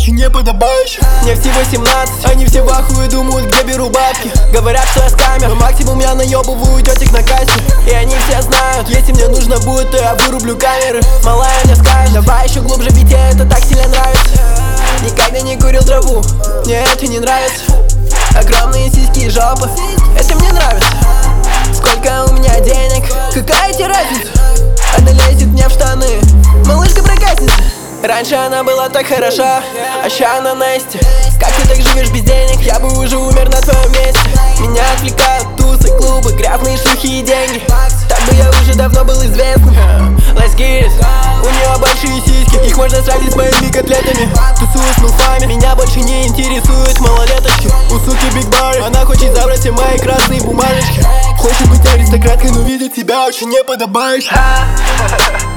очень неподобающе. Мне всего 17, они все в ахуе думают, где беру бабки. Говорят, что я скамер, но максимум я наебываю тетик на кассе. И они все знают, если мне нужно будет, то я вырублю камеры. Малая мне скажет, давай еще глубже, ведь тебе это так сильно нравится. Никогда не курил траву, мне это не нравится. Огромные сиськи и жопы, это мне нравится. Сколько у меня денег, какая тебе разница? Она лезет мне в штаны, малышка проказница. Раньше она была так хороша, а ща она Настя. Как ты так живешь без денег? Я бы уже умер на твоем месте. Меня отвлекают тусы, клубы, грязные шлюхи и деньги. Так бы я уже давно был известным. Let's get it. У нее большие сиськи, их можно сравнить с моими котлетами. Тусую с милфами, меня больше не интересуют малолеточки. У суки биг бар, она хочет забрать все мои красные бумажечки. Хочет быть аристократкой, но видит тебя очень неподобающе.